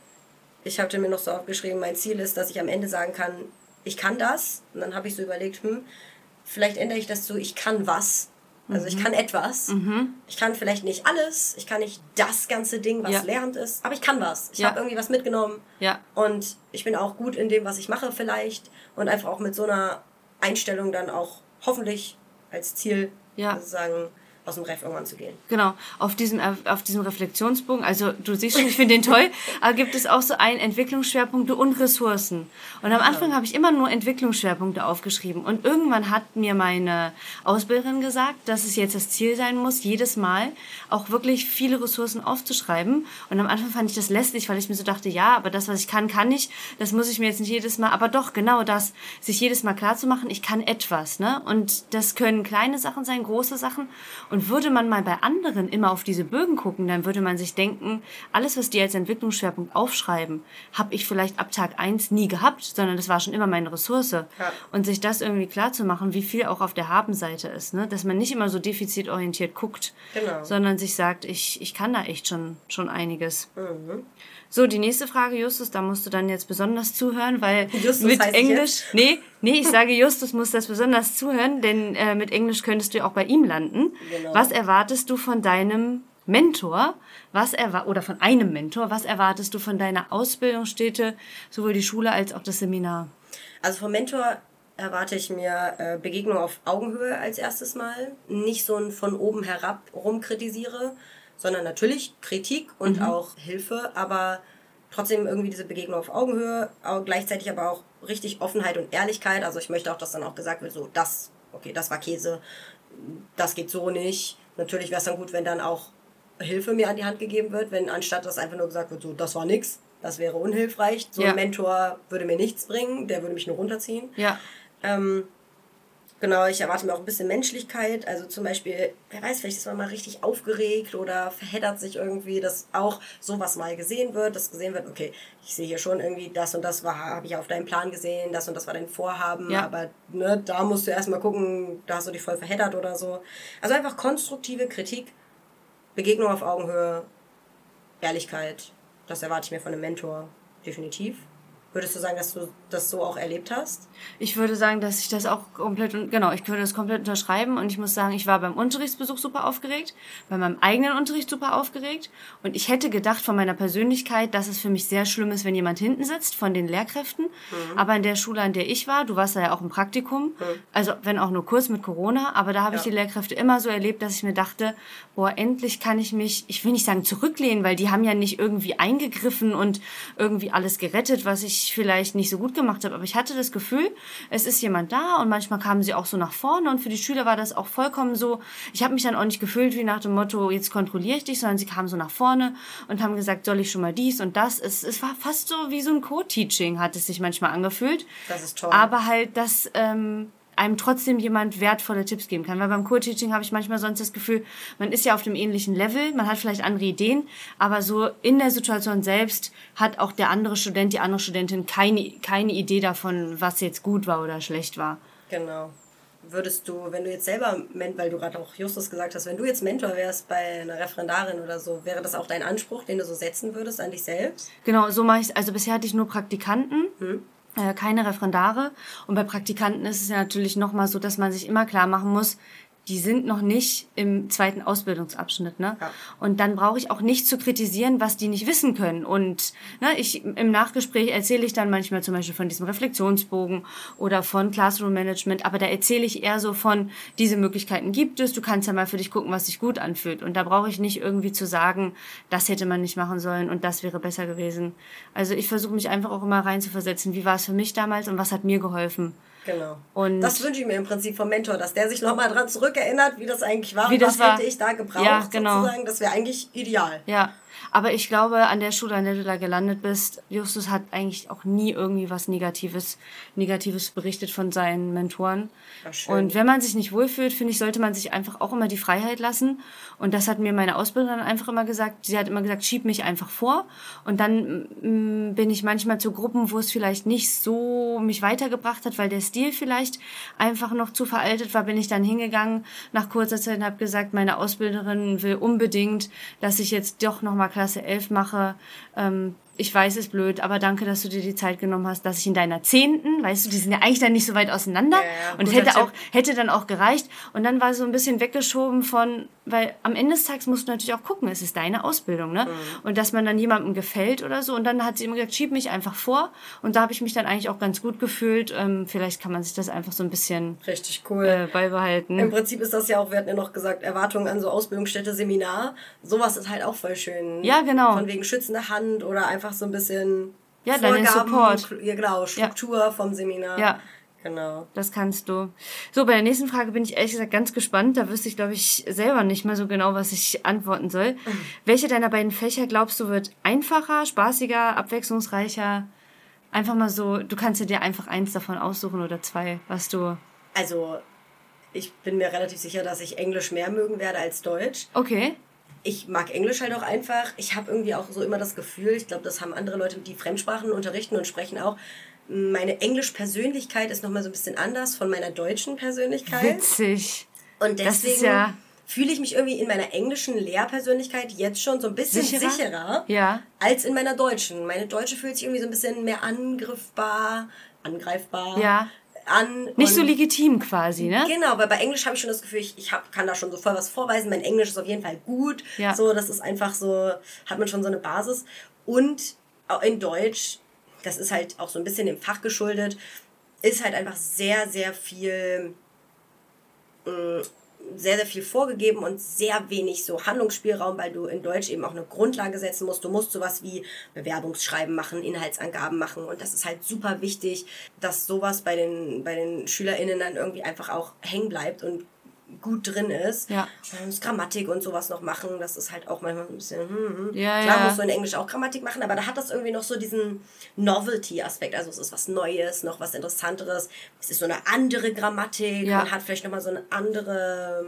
hatte mir noch so aufgeschrieben, mein Ziel ist, dass ich am Ende sagen kann, ich kann das. Und dann habe ich so überlegt, vielleicht ändere ich das zu, ich kann was. Also ich kann etwas. Ich kann vielleicht nicht alles. Ich kann nicht das ganze Ding, was Lehramt ist. Aber ich kann was. Ich habe irgendwie was mitgenommen. Ja. Und ich bin auch gut in dem, was ich mache vielleicht. Und einfach auch mit so einer Einstellung dann auch hoffentlich als Ziel sozusagen aus dem Ref irgendwann zu gehen. Genau, auf diesem Reflexionsbogen, also du siehst schon, ich finde den toll, aber gibt es auch so einen Entwicklungsschwerpunkte und Ressourcen. Und am Anfang habe ich immer nur Entwicklungsschwerpunkte aufgeschrieben und irgendwann hat mir meine Ausbilderin gesagt, dass es jetzt das Ziel sein muss, jedes Mal auch wirklich viele Ressourcen aufzuschreiben. Und am Anfang fand ich das lästig, weil ich mir so dachte, ja, aber das, was ich kann ich. Das muss ich mir jetzt nicht jedes Mal, aber doch, genau das, sich jedes Mal klar zu machen, ich kann etwas, ne? Und das können kleine Sachen sein, große Sachen. Und würde man mal bei anderen immer auf diese Bögen gucken, dann würde man sich denken, alles, was die als Entwicklungsschwerpunkt aufschreiben, habe ich vielleicht ab Tag 1 nie gehabt, sondern das war schon immer meine Ressource. Ja. Und sich das irgendwie klar zu machen, wie viel auch auf der Habenseite ist, ne? Dass man nicht immer so defizitorientiert guckt, sondern sich sagt, ich kann da echt schon einiges. Mhm. So, die nächste Frage, Justus, da musst du dann jetzt besonders zuhören, weil Justus mit Englisch... Nee, ich sage, Justus muss das besonders zuhören, denn mit Englisch könntest du ja auch bei ihm landen. Genau. Was erwartest du von deinem Mentor? Oder von einem Mentor? Was erwartest du von deiner Ausbildungsstätte, sowohl die Schule als auch das Seminar? Also vom Mentor erwarte ich mir Begegnung auf Augenhöhe als erstes Mal. Nicht so ein von oben herab rumkritisiere, sondern natürlich Kritik und auch Hilfe, aber trotzdem irgendwie diese Begegnung auf Augenhöhe, aber gleichzeitig aber auch richtig Offenheit und Ehrlichkeit. Also ich möchte auch, dass dann auch gesagt wird, so das war Käse, das geht so nicht. Natürlich wäre es dann gut, wenn dann auch Hilfe mir an die Hand gegeben wird, wenn anstatt dass einfach nur gesagt wird, so, das war nix, das wäre unhilfreich. So ein Mentor würde mir nichts bringen, der würde mich nur runterziehen. Ja. Genau, ich erwarte mir auch ein bisschen Menschlichkeit. Also zum Beispiel, wer weiß, vielleicht ist man mal richtig aufgeregt oder verheddert sich irgendwie, dass auch sowas mal gesehen wird, dass gesehen wird, okay, ich sehe hier schon irgendwie das und das habe ich auf deinem Plan gesehen, das und das war dein Vorhaben, aber ne, da musst du erstmal gucken, da hast du dich voll verheddert oder so. Also einfach konstruktive Kritik, Begegnung auf Augenhöhe, Ehrlichkeit, das erwarte ich mir von einem Mentor definitiv. Würdest du sagen, dass du das so auch erlebt hast? Ich würde sagen, dass ich das auch komplett, genau, ich würde das komplett unterschreiben und ich muss sagen, ich war beim Unterrichtsbesuch super aufgeregt, bei meinem eigenen Unterricht super aufgeregt und ich hätte gedacht von meiner Persönlichkeit, dass es für mich sehr schlimm ist, wenn jemand hinten sitzt von den Lehrkräften, aber in der Schule, an der ich war, du warst da ja auch im Praktikum, also wenn auch nur kurz mit Corona, aber da habe ich die Lehrkräfte immer so erlebt, dass ich mir dachte, boah, endlich kann ich mich, ich will nicht sagen zurücklehnen, weil die haben ja nicht irgendwie eingegriffen und irgendwie alles gerettet, was ich vielleicht nicht so gut gemacht habe, aber ich hatte das Gefühl, es ist jemand da und manchmal kamen sie auch so nach vorne und für die Schüler war das auch vollkommen so, ich habe mich dann auch nicht gefühlt wie nach dem Motto, jetzt kontrolliere ich dich, sondern sie kamen so nach vorne und haben gesagt, soll ich schon mal dies und das. Es war fast so wie so ein Co-Teaching, hat es sich manchmal angefühlt. Das ist toll. Aber halt, dass einem trotzdem jemand wertvolle Tipps geben kann. Weil beim Co-Teaching habe ich manchmal sonst das Gefühl, man ist ja auf dem ähnlichen Level, man hat vielleicht andere Ideen, aber so in der Situation selbst hat auch der andere Student, die andere Studentin keine Idee davon, was jetzt gut war oder schlecht war. Genau. Würdest du, wenn du jetzt selber, weil du gerade auch Justus gesagt hast, wenn du jetzt Mentor wärst bei einer Referendarin oder so, wäre das auch dein Anspruch, den du so setzen würdest an dich selbst? Genau, so mache ich es. Also bisher hatte ich nur Praktikanten. Keine Referendare. Und bei Praktikanten ist es ja natürlich nochmal so, dass man sich immer klar machen muss, die sind noch nicht im zweiten Ausbildungsabschnitt, ne? Ja. Und dann brauche ich auch nicht zu kritisieren, was die nicht wissen können. Und ne, im Nachgespräch erzähle ich dann manchmal zum Beispiel von diesem Reflexionsbogen oder von Classroom Management, aber da erzähle ich eher so von, diese Möglichkeiten gibt es, du kannst ja mal für dich gucken, was sich gut anfühlt. Und da brauche ich nicht irgendwie zu sagen, das hätte man nicht machen sollen und das wäre besser gewesen. Also ich versuche mich einfach auch immer reinzuversetzen, wie war es für mich damals und was hat mir geholfen. Genau. Und das wünsche ich mir im Prinzip vom Mentor, dass der sich nochmal dran zurückerinnert, wie das eigentlich war und was hätte ich da gebraucht, ja, genau. Sozusagen. Das wäre eigentlich ideal. Ja, aber ich glaube, an der Schule, an der du da gelandet bist, Justus hat eigentlich auch nie irgendwie was Negatives berichtet von seinen Mentoren. Und wenn man sich nicht wohlfühlt, finde ich, sollte man sich einfach auch immer die Freiheit lassen. Und das hat mir meine Ausbilderin einfach immer gesagt. Sie hat immer gesagt, schieb mich einfach vor. Und dann bin ich manchmal zu Gruppen, wo es vielleicht nicht so mich weitergebracht hat, weil der Stil vielleicht einfach noch zu veraltet war, bin ich dann hingegangen nach kurzer Zeit und habe gesagt, meine Ausbilderin will unbedingt, dass ich jetzt doch nochmal Klasse 11 mache. Ich weiß, es ist blöd, aber danke, dass du dir die Zeit genommen hast, dass ich in deiner 10., weißt du, die sind ja eigentlich dann nicht so weit auseinander. Ja, und es hätte dann auch gereicht. Und dann war so ein bisschen weggeschoben von, weil am Ende des Tages musst du natürlich auch gucken, es ist deine Ausbildung, ne? Und dass man dann jemandem gefällt oder so. Und dann hat sie immer gesagt, schieb mich einfach vor. Und da habe ich mich dann eigentlich auch ganz gut gefühlt. Vielleicht kann man sich das einfach so ein bisschen richtig cool beibehalten. Im Prinzip ist das ja auch, wir hatten ja noch gesagt, Erwartungen an so Ausbildungsstätte, Seminar. Sowas ist halt auch voll schön. Ja, genau. Von wegen schützende Hand oder einfach so ein bisschen Vorgaben, Support. Ja, genau, Struktur vom Seminar. Ja. Genau. Das kannst du. So, bei der nächsten Frage bin ich ehrlich gesagt ganz gespannt. Da wüsste ich, glaube ich, selber nicht mal so genau, was ich antworten soll. Welche deiner beiden Fächer glaubst du wird einfacher, spaßiger, abwechslungsreicher? Einfach mal so, du kannst dir einfach eins davon aussuchen oder zwei, was du... Also, ich bin mir relativ sicher, dass ich Englisch mehr mögen werde als Deutsch. Okay. Ich mag Englisch halt auch einfach. Ich habe irgendwie auch so immer das Gefühl, ich glaube, das haben andere Leute, die Fremdsprachen unterrichten und sprechen auch, meine Englisch-Persönlichkeit ist nochmal so ein bisschen anders von meiner deutschen Persönlichkeit. Witzig. Und deswegen fühle ich mich irgendwie in meiner englischen Lehrpersönlichkeit jetzt schon so ein bisschen sicherer als in meiner deutschen. Meine deutsche fühlt sich irgendwie so ein bisschen mehr angreifbar an. Nicht so legitim quasi, ne? Genau, weil bei Englisch habe ich schon das Gefühl, ich kann da schon so voll was vorweisen. Mein Englisch ist auf jeden Fall gut. Ja. So, das ist einfach so, hat man schon so eine Basis. Und auch in Deutsch, das ist halt auch so ein bisschen dem Fach geschuldet, ist halt einfach sehr, sehr viel vorgegeben und sehr wenig so Handlungsspielraum, weil du in Deutsch eben auch eine Grundlage setzen musst. Du musst sowas wie Bewerbungsschreiben machen, Inhaltsangaben machen und das ist halt super wichtig, dass sowas bei den SchülerInnen dann irgendwie einfach auch hängen bleibt und gut drin ist. Ja. Das Grammatik und sowas noch machen, das ist halt auch manchmal ein bisschen, Ja, klar ja. musst du in Englisch auch Grammatik machen, aber da hat das irgendwie noch so diesen Novelty-Aspekt, also es ist was Neues, noch was Interessanteres, es ist so eine andere Grammatik, Ja. man hat vielleicht nochmal so eine andere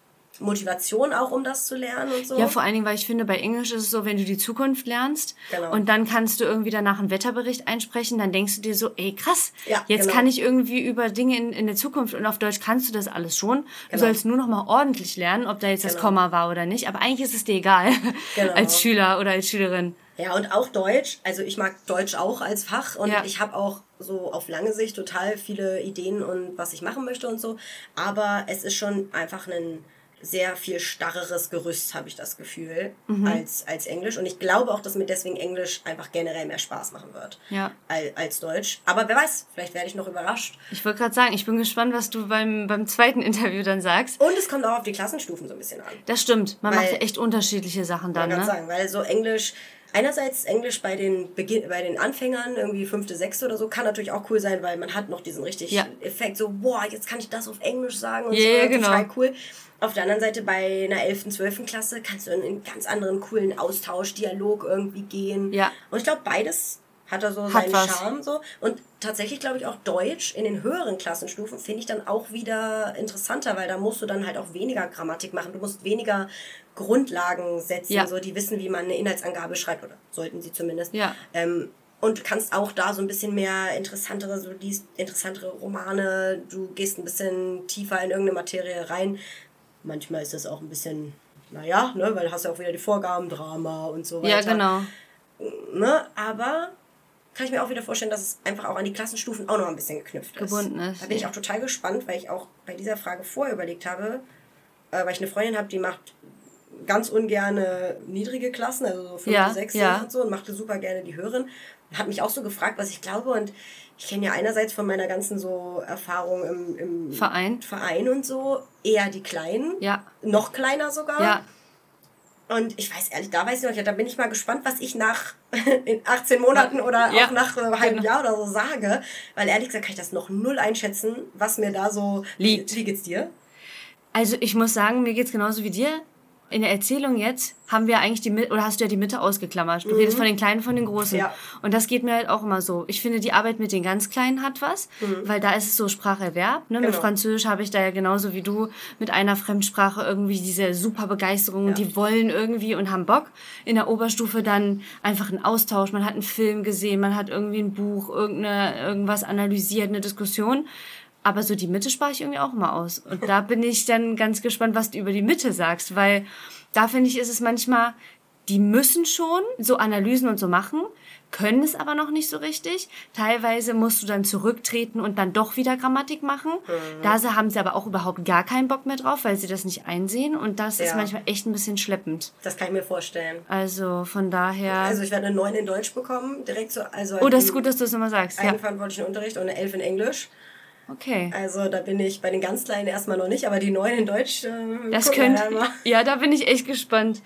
Motivation auch, um das zu lernen und so. Ja, vor allen Dingen, weil ich finde, bei Englisch ist es so, wenn du die Zukunft lernst Genau. und dann kannst du irgendwie danach einen Wetterbericht einsprechen, dann denkst du dir so, ey krass, Ja, jetzt genau. kann ich irgendwie über Dinge in der Zukunft und auf Deutsch kannst du das alles schon. Du Genau. sollst nur noch mal ordentlich lernen, ob da jetzt das Genau. Komma war oder nicht, aber eigentlich ist es dir egal, Genau. als Schüler oder als Schülerin. Ja, und auch Deutsch. Also ich mag Deutsch auch als Fach und Ja. ich habe auch so auf lange Sicht total viele Ideen und was ich machen möchte und so. Aber es ist schon einfach ein sehr viel starreres Gerüst, habe ich das Gefühl, als Englisch. Und ich glaube auch, dass mir deswegen Englisch einfach generell mehr Spaß machen wird Ja. als Deutsch. Aber wer weiß, vielleicht werde ich noch überrascht. Ich wollte gerade sagen, ich bin gespannt, was du beim zweiten Interview dann sagst. Und es kommt auch auf die Klassenstufen so ein bisschen an. Das stimmt, man Weil- macht ja echt unterschiedliche Sachen dann, Man kann ne? sagen, weil so Englisch, einerseits Englisch bei den Anfängern, irgendwie 5., 6. oder so, kann natürlich auch cool sein, weil man hat noch diesen richtig Ja. Effekt, so, boah, jetzt kann ich das auf Englisch sagen und Ja, so, genau. total cool. Auf der anderen Seite bei einer 11., 12. Klasse kannst du in einen ganz anderen coolen Austausch, Dialog irgendwie gehen. Ja. Und ich glaube, beides hat da so Hat seinen was. Charme. So. Und tatsächlich glaube ich auch Deutsch in den höheren Klassenstufen finde ich dann auch wieder interessanter, weil da musst du dann halt auch weniger Grammatik machen. Du musst weniger Grundlagen setzen, Ja. so die wissen, wie man eine Inhaltsangabe schreibt, oder sollten sie zumindest. Ja. Und du kannst auch da so ein bisschen mehr du liest interessantere Romane, du gehst ein bisschen tiefer in irgendeine Materie rein. Manchmal ist das auch ein bisschen, naja, ne, weil du hast ja auch wieder die Vorgaben, Drama und so weiter. Ja, genau. Ne? Aber kann ich mir auch wieder vorstellen, dass es einfach auch an die Klassenstufen auch noch ein bisschen geknüpft ist. Gebunden ist, Da bin ich ja. auch total gespannt, weil ich auch bei dieser Frage vorher überlegt habe, weil ich eine Freundin habe, die macht ganz ungerne niedrige Klassen, also so 5., Ja, 6. ja. und so, und machte super gerne die höheren. Hat mich auch so gefragt, was ich glaube, und ich kenne ja einerseits von meiner ganzen so Erfahrung im Verein und so eher die Kleinen, Ja. noch kleiner sogar. Ja. Und ich weiß ehrlich, da weiß ich noch nicht, da bin ich mal gespannt, was ich nach in 18 Monaten oder Ja, auch nach einem halben genau. Jahr oder so sage. Weil ehrlich gesagt kann ich das noch null einschätzen, was mir da so Liegt. Wie geht's dir? Also ich muss sagen, mir geht's genauso wie dir. In der Erzählung jetzt haben wir eigentlich hast du ja die Mitte ausgeklammert. Du redest von den Kleinen, von den Großen. Ja. Und das geht mir halt auch immer so. Ich finde, die Arbeit mit den ganz Kleinen hat was, weil da ist es so Spracherwerb. Ne? Mit Genau. Französisch habe ich da ja genauso wie du mit einer Fremdsprache irgendwie diese super Begeisterung. Ja. Die wollen irgendwie und haben Bock. In der Oberstufe dann einfach ein Austausch. Man hat einen Film gesehen, man hat irgendwie ein Buch, irgendwas analysiert, eine Diskussion. Aber so die Mitte spare ich irgendwie auch immer aus. Und da bin ich dann ganz gespannt, was du über die Mitte sagst, weil da finde ich, ist es manchmal, die müssen schon so Analysen und so machen, können es aber noch nicht so richtig. Teilweise musst du dann zurücktreten und dann doch wieder Grammatik machen. Da haben sie aber auch überhaupt gar keinen Bock mehr drauf, weil sie das nicht einsehen. Und das ist Ja. manchmal echt ein bisschen schleppend. Das kann ich mir vorstellen. Also von daher... Also ich werde eine 9 in Deutsch bekommen, direkt so. Also oh, das ist gut, dass du es immer sagst. Ja. eigenverantwortlichen Unterricht und eine 11 in Englisch. Okay. Also da bin ich bei den ganz Kleinen erstmal noch nicht, aber die 9 in Deutsch, Das gucken wir könnte. dann mal. Ja, da bin ich echt gespannt.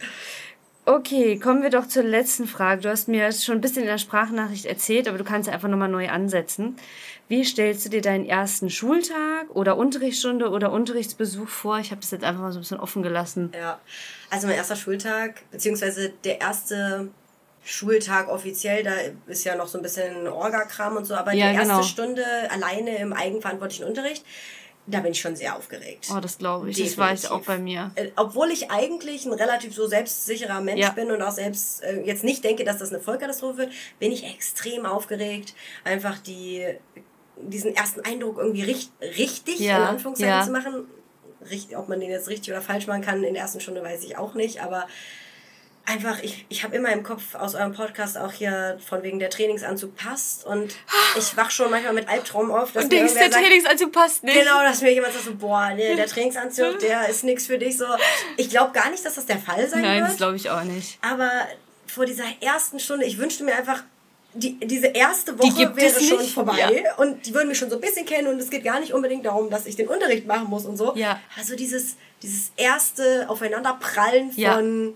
Okay, kommen wir doch zur letzten Frage. Du hast mir schon ein bisschen in der Sprachnachricht erzählt, aber du kannst einfach nochmal neu ansetzen. Wie stellst du dir deinen ersten Schultag oder Unterrichtsstunde oder Unterrichtsbesuch vor? Ich habe das jetzt einfach mal so ein bisschen offen gelassen. Ja, also mein erster Schultag, beziehungsweise der erste Schultag offiziell, da ist ja noch so ein bisschen Orga-Kram und so, aber Ja, die erste genau. Stunde alleine im eigenverantwortlichen Unterricht, da bin ich schon sehr aufgeregt. Oh, das glaube ich. Das war ich Definitiv. auch bei mir. Obwohl ich eigentlich ein relativ so selbstsicherer Mensch Ja. bin und auch selbst jetzt nicht denke, dass das eine Vollkatastrophe wird, bin ich extrem aufgeregt. Einfach diesen ersten Eindruck irgendwie richtig Ja, in Anführungszeichen ja. zu machen. Ob man den jetzt richtig oder falsch machen kann in der ersten Stunde, weiß ich auch nicht, aber einfach, ich habe immer im Kopf aus eurem Podcast auch hier von wegen der Trainingsanzug passt und ich wach schon manchmal mit Albtraum auf, dass Und mir denkst, irgendwer der sagt, Trainingsanzug passt nicht. genau, dass mir jemand sagt so, boah, nee, der Trainingsanzug, der ist nix für dich. So, ich glaube gar nicht, dass das der Fall sein Nein, das wird, glaube ich auch nicht. aber vor dieser ersten Stunde, ich wünschte mir einfach, diese erste Woche gibt wäre es schon nicht. vorbei Ja. und die würden mich schon so ein bisschen kennen und es geht gar nicht unbedingt darum, dass ich den Unterricht machen muss und so. Ja. Also dieses erste Aufeinanderprallen Ja. von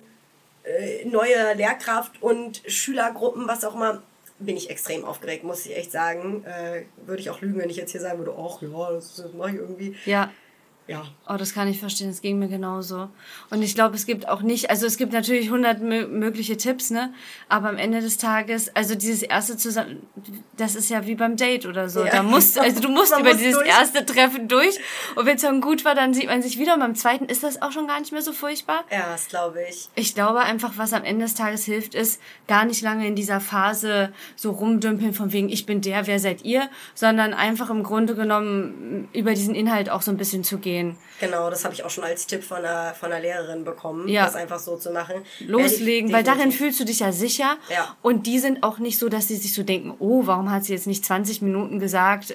neue Lehrkraft und Schülergruppen, was auch immer, bin ich extrem aufgeregt, muss ich echt sagen. Würde ich auch lügen, wenn ich jetzt hier sagen würde, ach ja, das mache ich irgendwie. Ja. ja. Oh, das kann ich verstehen, das ging mir genauso. Und ich glaube, es gibt auch nicht, also es gibt natürlich 100 mögliche Tipps, ne? Aber am Ende des Tages, also dieses erste zusammen, das ist ja wie beim Date oder so. Da musst, also du musst über dieses erste Treffen durch. Und wenn es dann gut war, dann sieht man sich wieder. Und beim zweiten ist das auch schon gar nicht mehr so furchtbar. Ja, das glaube ich. Ich glaube einfach, was am Ende des Tages hilft, ist gar nicht lange in dieser Phase so rumdümpeln von wegen, ich bin der, wer seid ihr, sondern einfach im Grunde genommen über diesen Inhalt auch so ein bisschen zu gehen. Genau, das habe ich auch schon als Tipp von einer Lehrerin bekommen, das einfach so zu machen. Loslegen, weil darin fühlst du dich ja sicher. Ja. Und die sind auch nicht so, dass sie sich so denken, oh, warum hat sie jetzt nicht 20 Minuten gesagt,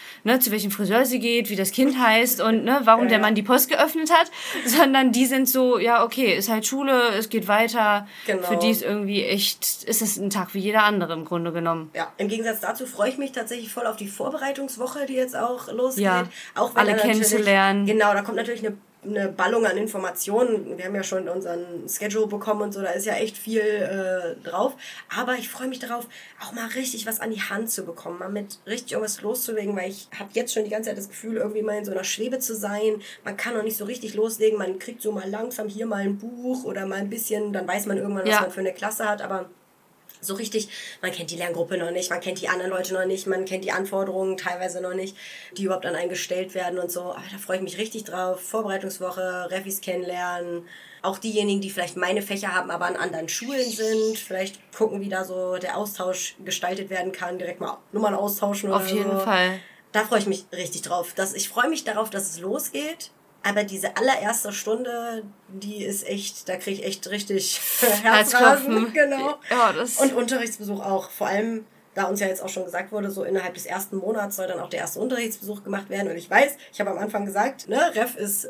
zu welchem Friseur sie geht, wie das Kind heißt und warum der Mann die Post geöffnet hat, sondern die sind so, ja, okay, ist halt Schule, es geht weiter. Genau. Für die ist irgendwie echt, ist es ein Tag wie jeder andere im Grunde genommen. Ja, im Gegensatz dazu freue ich mich tatsächlich voll auf die Vorbereitungswoche, die jetzt auch losgeht. Ja, auch wenn alle kennenzulernen. Genau, da kommt natürlich eine Ballung an Informationen. Wir haben ja schon unseren Schedule bekommen und so, da ist ja echt viel drauf. Aber ich freue mich darauf, auch mal richtig was an die Hand zu bekommen, mal mit richtig irgendwas loszulegen, weil ich habe jetzt schon die ganze Zeit das Gefühl, irgendwie mal in so einer Schwebe zu sein. Man kann noch nicht so richtig loslegen, man kriegt so mal langsam hier mal ein Buch oder mal ein bisschen, dann weiß man irgendwann, was man für eine Klasse hat, aber so richtig, man kennt die Lerngruppe noch nicht, man kennt die anderen Leute noch nicht, man kennt die Anforderungen teilweise noch nicht, die überhaupt an einen gestellt werden und so. Aber da freue ich mich richtig drauf. Vorbereitungswoche, Refis kennenlernen. Auch diejenigen, die vielleicht meine Fächer haben, aber an anderen Schulen sind. Vielleicht gucken, wie da so der Austausch gestaltet werden kann. Direkt mal Nummern austauschen oder so. Auf jeden Fall. Da freue ich mich richtig drauf. Ich freue mich darauf, dass es losgeht. Aber diese allererste Stunde, die ist echt, da kriege ich echt richtig Herzrasen. Genau. Ja, und Unterrichtsbesuch auch. Vor allem, da uns ja jetzt auch schon gesagt wurde, so innerhalb des ersten Monats soll dann auch der erste Unterrichtsbesuch gemacht werden. Und ich weiß, ich habe am Anfang gesagt, Ref ist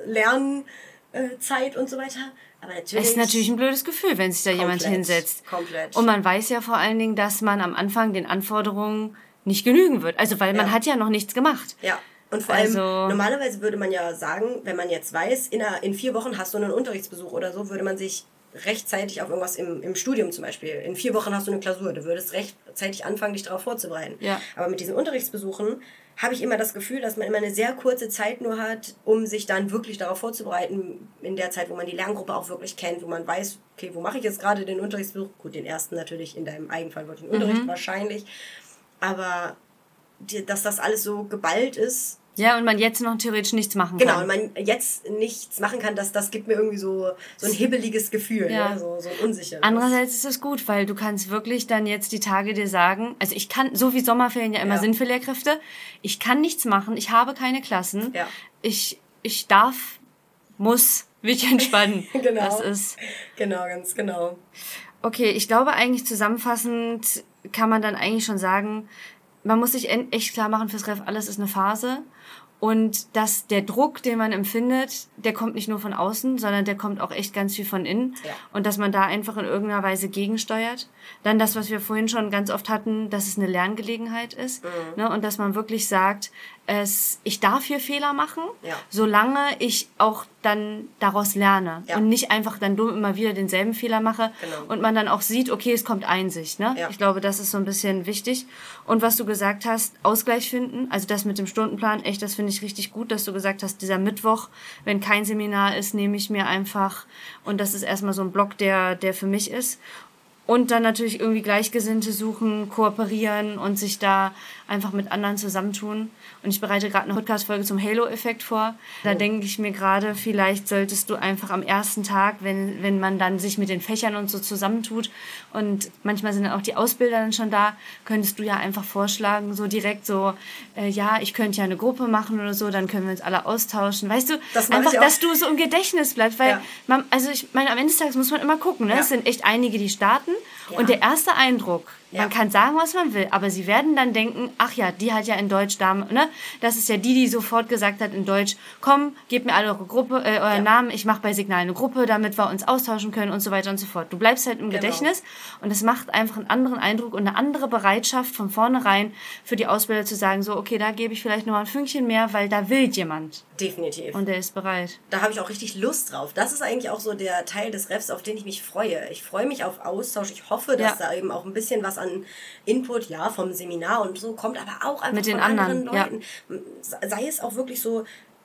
Lernzeit und so weiter. Aber natürlich... Es ist natürlich ein blödes Gefühl, wenn sich da jemand hinsetzt. Komplett. Und man weiß ja vor allen Dingen, dass man am Anfang den Anforderungen nicht genügen wird. Also, weil man hat ja noch nichts gemacht. Ja. Und vor allem, normalerweise würde man ja sagen, wenn man jetzt weiß, in 4 Wochen hast du einen Unterrichtsbesuch oder so, würde man sich rechtzeitig auf irgendwas im Studium zum Beispiel, in 4 Wochen hast du eine Klausur, du würdest rechtzeitig anfangen, dich darauf vorzubereiten. Ja. Aber mit diesen Unterrichtsbesuchen habe ich immer das Gefühl, dass man immer eine sehr kurze Zeit nur hat, um sich dann wirklich darauf vorzubereiten, in der Zeit, wo man die Lerngruppe auch wirklich kennt, wo man weiß, okay, wo mache ich jetzt gerade den Unterrichtsbesuch? Gut, den ersten natürlich, in deinem Eigenfall wirklich Unterricht wahrscheinlich, aber dass das alles so geballt ist. Ja, und man jetzt noch theoretisch nichts machen kann. Genau, und man jetzt nichts machen kann, das gibt mir irgendwie so ein hibbeliges Gefühl, so ein unsicheres. Andererseits ist es gut, weil du kannst wirklich dann jetzt die Tage dir sagen, also ich kann, so wie Sommerferien ja immer sind für Lehrkräfte, ich kann nichts machen, ich habe keine Klassen, ich muss mich entspannen. Genau. Das ist... Genau, ganz genau. Okay, ich glaube eigentlich zusammenfassend kann man dann eigentlich schon sagen, man muss sich echt klar machen fürs Ref, alles ist eine Phase. Und dass der Druck, den man empfindet, der kommt nicht nur von außen, sondern der kommt auch echt ganz viel von innen. Ja. Und dass man da einfach in irgendeiner Weise gegensteuert. Dann das, was wir vorhin schon ganz oft hatten, dass es eine Lerngelegenheit ist. Ne? Und dass man wirklich sagt, ich darf hier Fehler machen, solange ich auch dann daraus lerne. Ja. Und nicht einfach dann dumm immer wieder denselben Fehler mache. Genau. Und man dann auch sieht, okay, es kommt Einsicht. Ne? Ja. Ich glaube, das ist so ein bisschen wichtig. Und was du gesagt hast, Ausgleich finden, also das mit dem Stundenplan, echt, das finde ich richtig gut, dass du gesagt hast, dieser Mittwoch, wenn kein Seminar ist, nehme ich mir einfach, und das ist erstmal so ein Block, der für mich ist. Und dann natürlich irgendwie Gleichgesinnte suchen, kooperieren und sich da einfach mit anderen zusammentun. Und ich bereite gerade eine Podcast-Folge zum Halo-Effekt vor. Da denke ich mir gerade, vielleicht solltest du einfach am ersten Tag, wenn man dann sich mit den Fächern und so zusammentut und manchmal sind dann auch die Ausbilder dann schon da, könntest du ja einfach vorschlagen, so direkt so, ich könnte ja eine Gruppe machen oder so, dann können wir uns alle austauschen. Weißt du, einfach, dass du so im Gedächtnis bleibst. Weil am Ende des Tages muss man immer gucken, ne? Es sind echt einige, die starten. Ja. Und der erste Eindruck, man kann sagen, was man will, aber sie werden dann denken, ach ja, die hat ja in Deutsch, ne? Das ist ja die sofort gesagt hat in Deutsch, komm, gebt mir alle euren Namen, ich mache bei Signal eine Gruppe, damit wir uns austauschen können und so weiter und so fort. Du bleibst halt im Gedächtnis und es macht einfach einen anderen Eindruck und eine andere Bereitschaft von vornherein für die Ausbilder zu sagen, so, okay, da gebe ich vielleicht noch mal ein Fünkchen mehr, weil da will jemand. Definitiv. Und der ist bereit. Da habe ich auch richtig Lust drauf. Das ist eigentlich auch so der Teil des Refs, auf den ich mich freue. Ich freue mich auf Austausch. Ich hoffe, dass da eben auch ein bisschen was an Input, vom Seminar und so kommt, aber auch einfach mit den von anderen Leuten. Ja. Sei es auch wirklich so,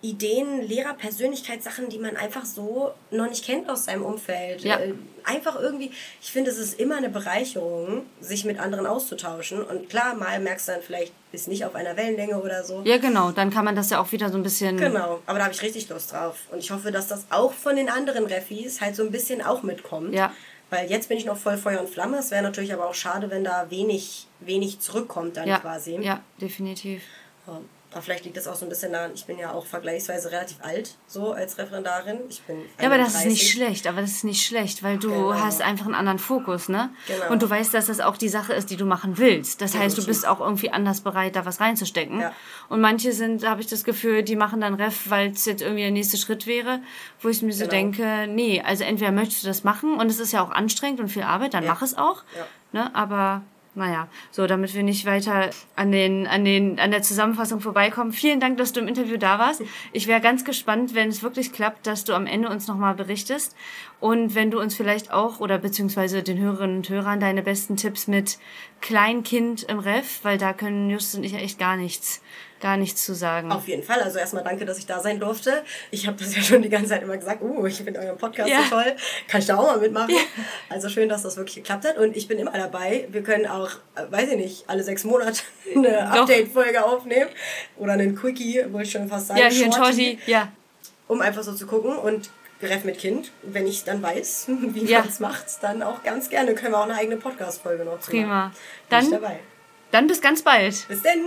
Ideen, Lehrerpersönlichkeitssachen, die man einfach so noch nicht kennt aus seinem Umfeld. Ja. Einfach irgendwie, ich finde, es ist immer eine Bereicherung, sich mit anderen auszutauschen. Und klar, mal merkst du dann vielleicht, ist nicht auf einer Wellenlänge oder so. Ja, genau. Dann kann man das ja auch wieder so ein bisschen... Genau, aber da habe ich richtig Lust drauf. Und ich hoffe, dass das auch von den anderen Refis halt so ein bisschen auch mitkommt. Ja. Weil jetzt bin ich noch voll Feuer und Flamme. Es wäre natürlich aber auch schade, wenn da wenig zurückkommt dann quasi. Ja, definitiv. Ja. Aber vielleicht liegt das auch so ein bisschen daran, ich bin ja auch vergleichsweise relativ alt, so als Referendarin. Ich bin 31. Ja, aber das ist nicht schlecht, weil du hast einfach einen anderen Fokus, ne? Genau. Und du weißt, dass das auch die Sache ist, die du machen willst. Das heißt, du Definitiv. bist auch irgendwie anders bereit, da was reinzustecken. Ja. Und manche sind, habe ich das Gefühl, die machen dann Ref, weil es jetzt irgendwie der nächste Schritt wäre, wo ich mir so denke, nee, also entweder möchtest du das machen und es ist ja auch anstrengend und viel Arbeit, dann mach es auch, ne? Aber... Naja, so, damit wir nicht weiter an der Zusammenfassung vorbeikommen. Vielen Dank, dass du im Interview da warst. Ich wäre ganz gespannt, wenn es wirklich klappt, dass du am Ende uns nochmal berichtest. Und wenn du uns vielleicht auch, oder beziehungsweise den Hörerinnen und Hörern, deine besten Tipps mit Kleinkind im Ref, weil da können Justus und ich ja echt gar nichts zu sagen. Auf jeden Fall. Also erstmal danke, dass ich da sein durfte. Ich habe das ja schon die ganze Zeit immer gesagt, ich finde euren Podcast so toll. Kann ich da auch mal mitmachen? Ja. Also schön, dass das wirklich geklappt hat. Und ich bin immer dabei. Wir können auch, weiß ich nicht, alle 6 Monate eine Update-Folge aufnehmen. Oder einen Quickie, wollte ich schon fast sagen. Ja, hier ein Shorty, ja. Um einfach so zu gucken und Ref mit Kind, wenn ich dann weiß, wie man es macht, dann auch ganz gerne. Können wir auch eine eigene Podcast-Folge noch zu machen. Prima. Bin ich dabei. Dann bis ganz bald. Bis denn.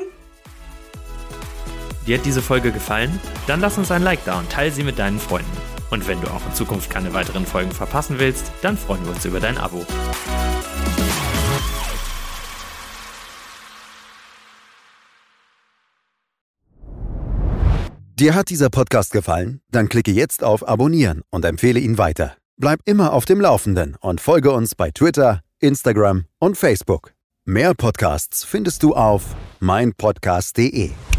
Dir hat diese Folge gefallen? Dann lass uns ein Like da und teile sie mit deinen Freunden. Und wenn du auch in Zukunft keine weiteren Folgen verpassen willst, dann freuen wir uns über dein Abo. Dir hat dieser Podcast gefallen? Dann klicke jetzt auf Abonnieren und empfehle ihn weiter. Bleib immer auf dem Laufenden und folge uns bei Twitter, Instagram und Facebook. Mehr Podcasts findest du auf meinpodcast.de.